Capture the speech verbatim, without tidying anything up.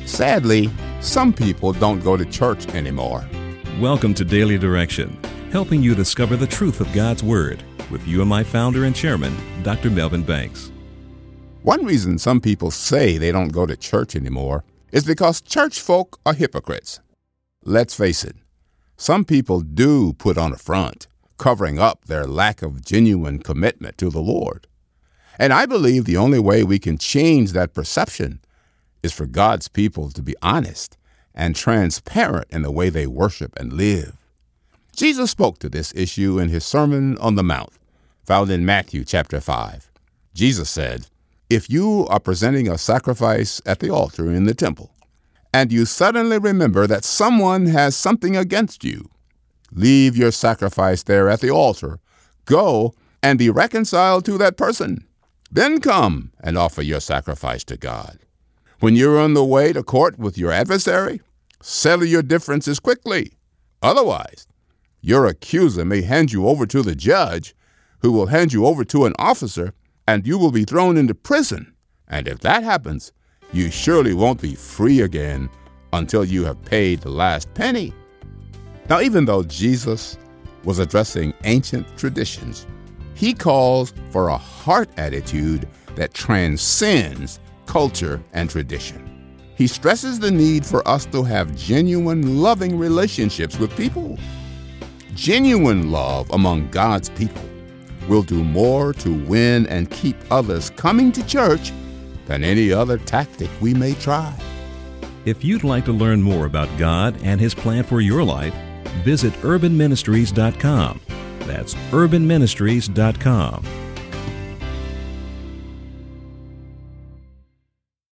Sadly, some people don't go to church anymore. Welcome to Daily Direction, helping you discover the truth of God's Word with you and my founder and chairman, Doctor Melvin Banks. One reason some people say they don't go to church anymore is because church folk are hypocrites. Let's face it, some people do put on a front, covering up their lack of genuine commitment to the Lord. And I believe the only way we can change that perception is for God's people to be honest and transparent in the way they worship and live. Jesus spoke to this issue in his Sermon on the Mount, found in Matthew chapter five. Jesus said, "If you are presenting a sacrifice at the altar in the temple, and you suddenly remember that someone has something against you, leave your sacrifice there at the altar, go and be reconciled to that person. Then come and offer your sacrifice to God. When you're on the way to court with your adversary, settle your differences quickly. Otherwise, your accuser may hand you over to the judge, who will hand you over to an officer, and you will be thrown into prison. And if that happens, you surely won't be free again until you have paid the last penny." Now, even though Jesus was addressing ancient traditions, he calls for a heart attitude that transcends culture and tradition. He stresses the need for us to have genuine, loving relationships with people. Genuine love among God's people will do more to win and keep others coming to church than any other tactic we may try. If you'd like to learn more about God and His plan for your life, visit urban ministries dot com. That's urban ministries dot com.